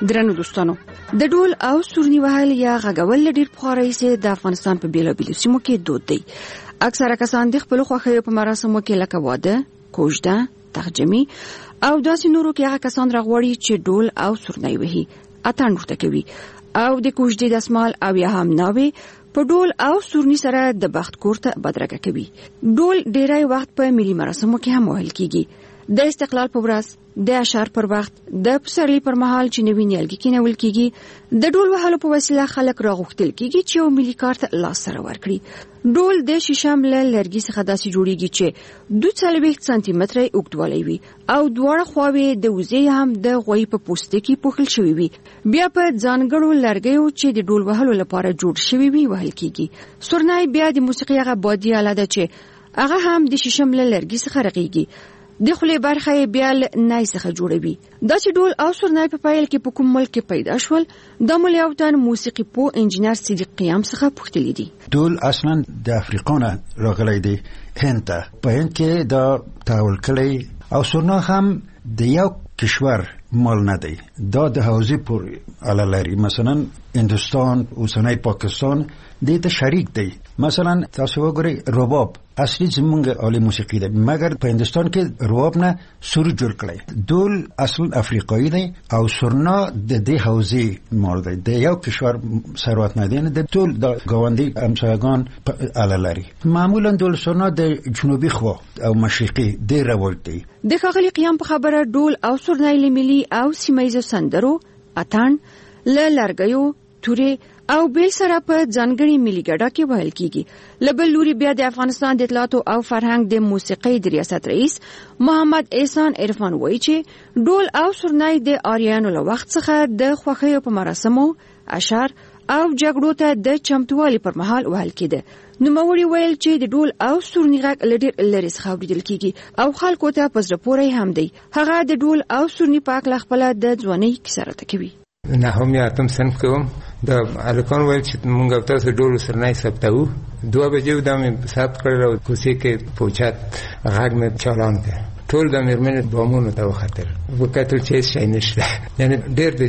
درنو دوستانو د ډول او سورني وهل یا غږول ډیر پخوانی سي د افغانستان په بیلابیلو سیمو کې دود دی. اکثره کسان د خپل خوښیو په مراسمو کې لکه واده، کوژده، تهجمي او داسې نورو کې هغه کسان راغوري چې ډول او سورني وهي اتڼ ورته کوي او د کوژدې دسمال او یا هم ناوي په ډول او سورني سره د بخت کورته بدرګه کوي. ډول ډیری وخت په ملي مراسمو کې هم وهل کیږي. د استقلال په ورځ، د اشعار پر وخت، د پسرلي پر مهال چې نوی نیالګي کینول کیږي، د ډول وهلو په وسیله خلک راغوښتل کیږي چې یو ملي کارت لاس سره ورکړي. ډول د شیشم له لرګي څخه داسې جوړیږي چې 42 سانتي متره اوږدوالی وي او دواړه خواوې د وزې هم د غوی په پوستکي پوښل شوی وي. بیا په ځانګړو لرګیو چې د ډول وهلو لپاره جوړ شوی وي وهل کیږي. سورنای بیا د موسیقي هغه بادي آله ده چې هغه هم د شیشم له لرګي څخه رغیږي. د خولې برخه یې بیا له نای څخه جوړوي. دا چې ډول او سورنای په پیل کې په کوم ملک کې پیدا شول، د ملي تن موسیقي پوه انجینر صدیق قیام څخه پوښتلی دي. ډول اصلا د افریقا نه راغلی دی، هند ته. په هند کې دا تحول کړی او سورنا هم د یو کشور مال نه دی، دا د حوزې پورې اړه لري. مثلا هندوستان، اوسنی پاکستان دې ته شریک دی. مثلا تاسو وګورئ رباب اصلي زمونږ عالی موسیقي ده، مګر په هندوستان کې رباب نه سور جوړ کړی. ډول اصل افریقایي دی او سورنا د دې حوزې مال دی، د یو کشور ثروت نه دی، د ټول د ګاونډي همسایگان اړه لري. معمولا ډول سورنا د جنوبي خوا او مشرقي ډېر رواج دی. د ښاغلي قیام په خبره ډول او سورنای له ملي او سیمایي سندرو، اتڼ، له لرګیو، تورې او بیل سره په ځانګړي ملي ګډه کې وهل کیږي. لبل لوري بیا د افغانستان د اطلاعات او فرهنګ د موسیقي د ریاست رئیس محمد احسان عرفان وایي چې ډول او سورنای د آریانو له وخت څخه د خوښیو په مراسمو، اشعار او جګړو ته د چمتووالي پر مهال وهل کېده. نوموړي ویل چې د ډول او سورني غږ له ډېر لرې څخه اورېدل کیږي او خلکو ته په زړه پورې هم دی. هغه د ډول او سورني په هکله خپله د ځوانۍ کیسه راته کوي. نه هم یا اتم صنف کوم د الکان ویل چې مونږ تاسو ډول سرنای ثبتو 2 بجې د مې ثبت کړل او کوڅې کې پوچات غږ مې چالان کړ. ټول د میرمنې بامونو ته وختل، وکړل چې شي نشته، یعنی ډېر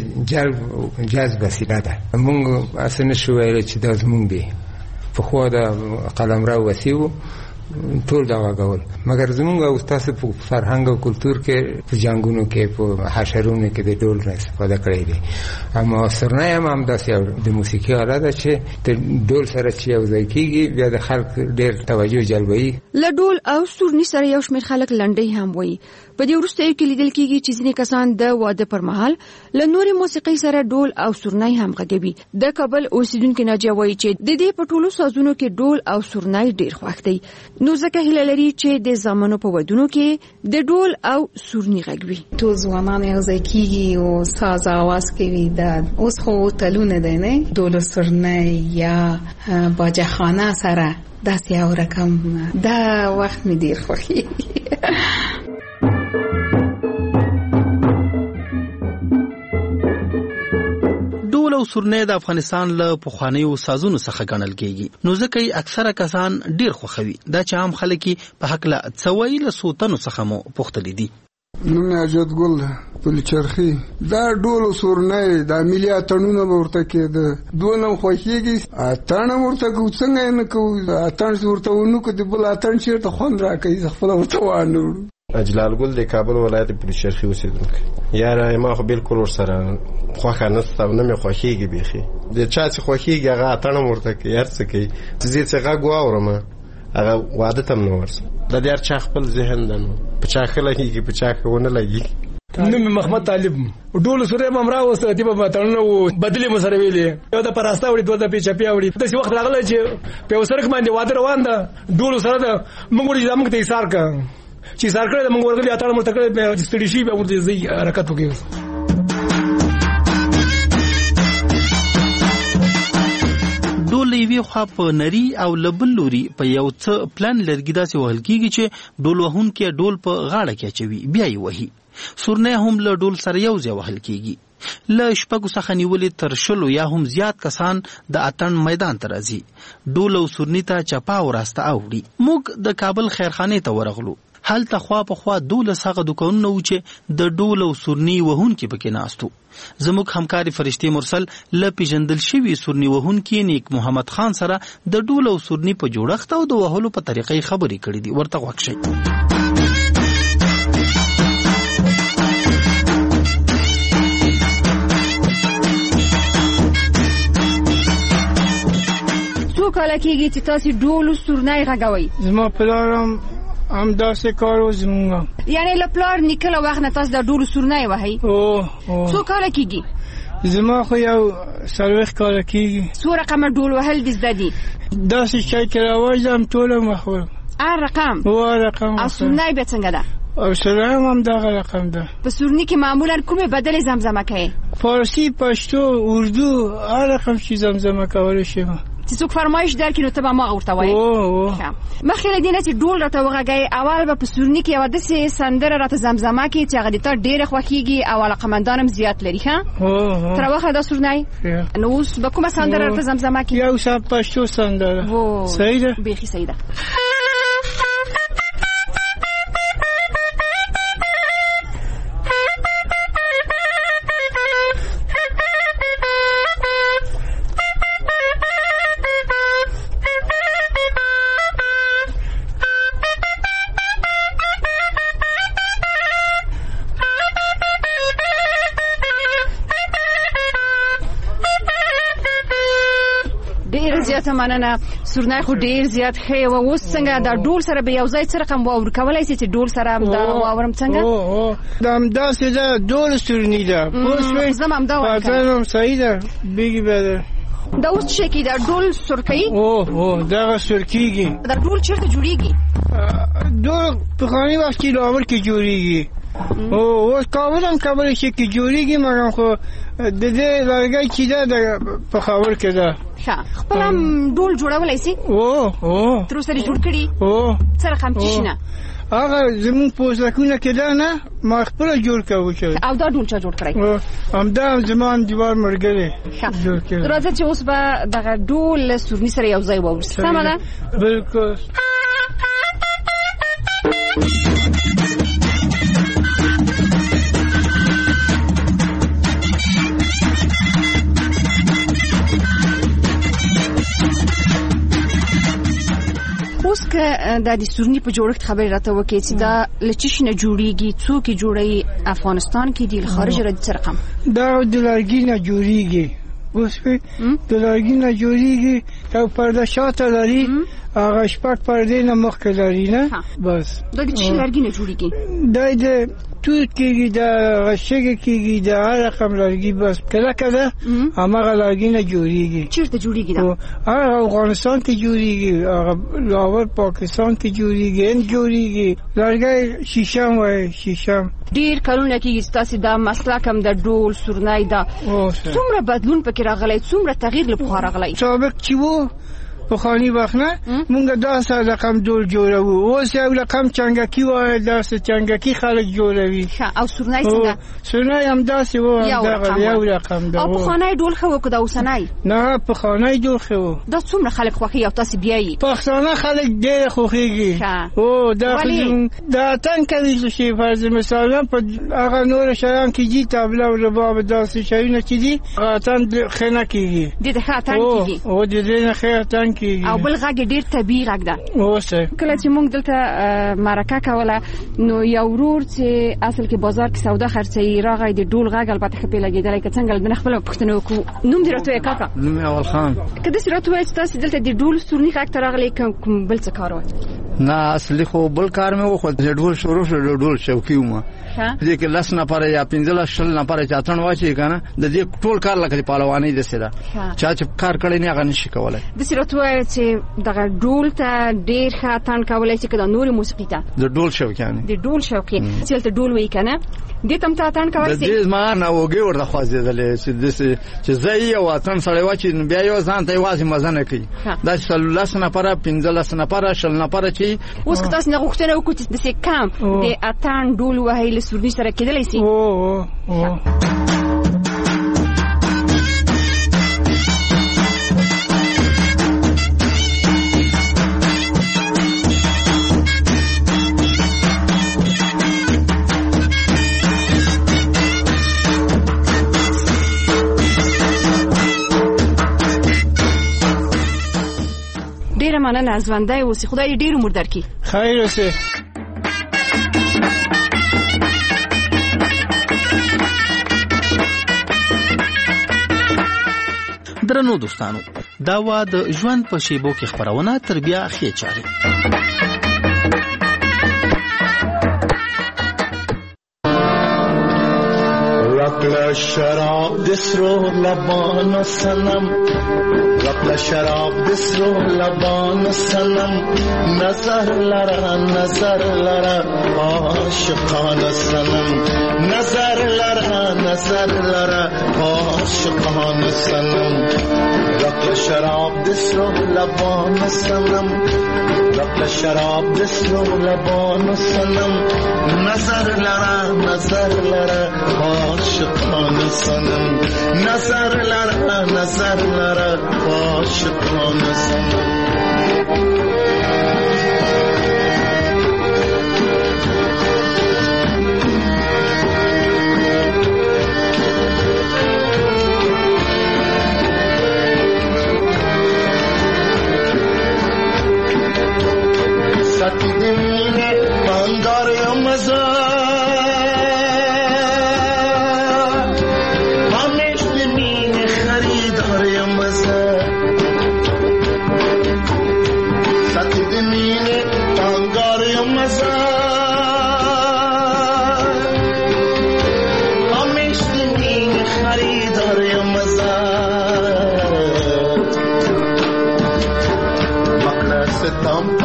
د جذب وسیله ده. مونږ اسنه شو ویل چې د زمونږ دی په خو د قلمرو وسیو ټول دا غول، مګر زمونږ او تاسو په فرهنګ او کلچر کې په جنگونو کې په حشرونو کې د ډول نه استفاده کړی دی. اما سرنای هم داسې د موسیقي آله ده چې د ډول سره چې یو ځای کېږي بیا د خلک ډېر توجه جلبوي. له ډول او سورني سره یو شمېر خلک لنډۍ هم وایي. په دې وروستیو کې لیدل کېږي چې ځینې کسان د واده پر مهال له نورې موسیقۍ سره ډول او سورنی هم غږوي. د کابل اوسیدونکي ناجیه وایي چې د دې په ټولو سازونو کې ډول او سورنی ډېر خوښ دی، نو ځکه هیله لري چې د زامنو په ودونو کې د ډول او سورني غږوي. ټول ځوانان یو ځای کېږي او ساز اواز کوي. دا اوس خو تلونه دی نه، ډول او سورنی یا باجخانه سره داسې یو رقم دا وخت مې ډېر خوښي. ډول او سورنی د افغانستان له پخوانیو سازونو څخه ګڼل کېږي، نو ځکه یې اکثره کسان ډیر خوښوي. دا چې عام خلک په هکله څه وایي له څو تنو څخه مو پوښتلي دي. نوم یې اجد ګل پل چرخي. دا ډول او سورنی د ملي اتڼونه ورته کېده، دونه خوښیږي. اتڼ ورته کو څنګه نه کو، اتڼ ورته ونو کو د بل اتڼ چیرته خوند راکوي، خپل ورته وانه. اجلال ګل د کابل ولایت پل چرخي اوسیدونکی. یاره ما خو بالکل ورسره خوښه نسته او نه مې خوښیږي بیخي. د چا چې خوښیږي هغه اتڼ ورته کوي، هر څه کوي. زه چې غږ واورم هغه واده ته نه ورسم. د هر چا خپل ذهن ده، نو په چا ښه لګېږي په چا ښه ونه لګېږي. نوم محمد طالب. ډول سورې هم راوسته دي په اتڼونو بدلې مو سره ویلې، یو د پراسته وړي، دوه د پیچپیا وړي. داسې وخت راغلی چې په یو سړک باندې واده روان ده، ډول سره ده. موږ وړي زموږ ته ایثار کړه چې ایثار کړی ده، موږ ورغلي اتڼ مرته کړی، بیا ستړي شي بیا ورته ځي حرکت وکړي. ډول یوې خوا په نري او له بل لوري په یو څه پلان لرګي داسې وهل کېږي چې ډول وهونکی ډول په غاړه کې اچوي بیا یې وهي. سورنی هم له ډول سره یو ځای وهل کېږي. له شپږو څخه نیولې تر 100 یا هم زیات کسان د اتڼ میدان ته راځي. ډول او سورني ته چپا او راسته اوړي. موږ د کابل خیرخانې ته ورغلو. هلته خوا په خوا 12 هغه دکانونه و چې د ډول او سورني وهونکي پکې ناستو. زموږ همکاري فرشتي مرسل ل پیژندل شوی سورني وهونکي نیک محمد خان سره د ډول او سورني په جوړښت او د وهلو په طریقې خبرې کړې دي. ورته غوښ شي. کله کېږي چې تاسو ډول سورنۍ غږوي؟ زما پلارم هم داسې کار و زمونږ. یعنی له پلار نیکه وخت نه تاسو د ډول سورنۍ وهئ؟ څو کله کېږي؟ زما خو یو 40 کاله کېږي. څو رقمه ډول وهل دې زده دي؟ داسې شی چې راوځم ټوله مخور. هر رقم؟ رقم. او سورنۍ بیا څنګه ده؟ او سورنۍ هم دغه رقم ده. په سورني کې معمولا کومې بدلې زمزمه کوي؟ فارسی، پښتو، اردو، هر رقم چې زمزمه کولی شم. چې څوک فرمایش درکړي نو ته به ما ورته وایي. مخکې له دې نه چې ډول راته وغږوي، اول به په سورني کې یوه داسې سندره راته زمزمه کړي چې هغه د تا ډېره خوښېږي او علاقمندان هم زیات لري. ښه تر وخته دا سورنۍ نو اوس به کومه سندره راته زمزمه کړي؟ یو څه پښتو سندره. صحیح ده؟ بیخي صحیح ده. زیاته مننه. سورنۍ خو ډیر زیات ښه و. اوس څنګه دا ډول سره به یو ځای څه رقم واور کولای شي چې ډول سره دا واورم څنګه؟ دا همداسې ده، ډول سورني ده. زما همدا وایم. پاتنم صحیح ده. بیګي به دا اوس څه کې دا ډول سرکۍ؟ دغه سرکېږي. دا ډول چېرته جوړېږي؟ ډول پخواني وخت کې لاهور کې جوړېږي. اوس کابل هم کولی شي کې جوړېږي، مګر خو د دې لرګی چې ده د پېښور کې ده. خپل هم ډول جوړولی شي؟ تر اوسه دې جوړ کړي؟ څه رقم څه شي نه؟ هغه زمونږ په اوسلکونه کې ده نه، ما خپله جوړ کوو. او دا ډول چا جوړ کړی؟ همدا زما همدیوال ملګري جوړ کړی. راځه چې اوس به دغه ډول له سورني سره یو ځای واورو. سمه ده؟ بلکل. اوس که د سورني په جوړښت خبرې راته وکړې چې دا له څه شي نه جوړېږي، څوک یې جوړوي؟ افغانستان کې دي، له خارجه راځي څه رقم؟ دا د لرګي نه جوړېږي. اوس د لرګي نه جوړېږي. یو پرده شاته لري، هغه شپږ پردې نه مخکې لري نه. بس دا د څه لرګي نه جوړېږي؟ دا د توت کېږي، د غشګې کېږي، د هر رقم لرګي. بس کلکه ده، هماغه لرګي نه جوړېږي. چېرته جوړېږي دا؟ هغه افغانستان کې جوړېږي، هغه لاهور پاکستان کې جوړېږي، هند جوړېږي. لرګی شیشم وایي، شیشم. ډېر کلونه کېږي چې تاسې دا مسلک هم د ډول سورنۍ ده. څومره بدلون پکې راغلی، څومره تغییر له پخوا راغلی؟ سابق چې و پخواني وخت نه مونږ داسې رقم ډول جوړوو. اوس یو رقم چنګکي وایي، داسې چنګکي خلک جوړوي. او سورنۍ څنګه؟ سورنۍ همداسې و، یو رقم ده. او پخوانی ډول ښه و که د اوسنی؟ نه، پخوانی ډول ښه و. دا څومره خلک خوښوي او تاسې بیایي؟ پښتانه خلک ډېر خوښېږي. دا دا اتڼ کوي چې فرض مثلا په هغه نور شیان کې دي، طبله او رباب، داسې شیونه چې دي هغه اتڼ ښه نه کېږي. دې ته ښه اتڼ کېږي؟ د دې نه ښه اتڼ او بل غږ ډیر طبيعي غږ ده. کله چې موږ دلته مرکه کوله نو یو ورور چې اصل کې بازار کې سودا خرڅي راغی، د ډول غږ البته خپل لګیدل که څنګه د خپل پښتنو کو نوم دی راته کاکا؟ نوم اول خان. کله چې راته وایي تاسو دلته د ډول سورني غږ ته راغلی کوم بل څه کار و؟ نه، اصلي خو بل کار مې وخت د ډول شروع شو، د ډول شوقي وم. دې کې 10 نفر یا 15 نفر چې اتن واچي کنه، د دې ټول کار لکه پهلواني د سره چا چې کار کړی نه هغه نشي کولای. د سرته وایي چې دغه ډول ته ډیر ښه اتن کولای شي کله نور موسیقي ته د ډول شوقیانه، د ډول شوقي چې ته ډول وای کنه، دې تم ته اتن کولای شي. د دې ما نه وګي ورته خوځېدلې چې زئی او اتن سره واچي بیا یو ځان ته واسي مزه نه کوي. دا 13 نفر 15 نفر 10 نفر چې اوس که تاسو نه غوښتنه وکړئ د څه کم د اتن ډول وهي له سورني سره کېدلی شي. مننه ژوندی اوسې خدای ډیر عمر درکړي. خیر اوسې. درنو دوستانو دا وا د ژوند په شیبو کې خبرونه تر بیا ښې چارې. رقل شراب دسرو لبان سنم رقل شراب دسرو لبان سنم نظر لرا عاشقان سنم نظر لرا عاشقان سنم رقل شراب دسرو لبان سنم رقل شراب دسرو لبان سنم نظر لرا عاشقان سنم نظر لرا عاشقان سنم ساتی دمینه بانگار یا مزا همیش دمینه خریدار یا مزا ساتی دمینه بانگار یا مزا همیش دمینه خریدار یا مزا مقرستم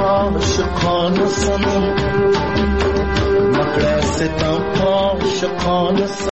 عاشقان سنم مقرستم عاشقان سنم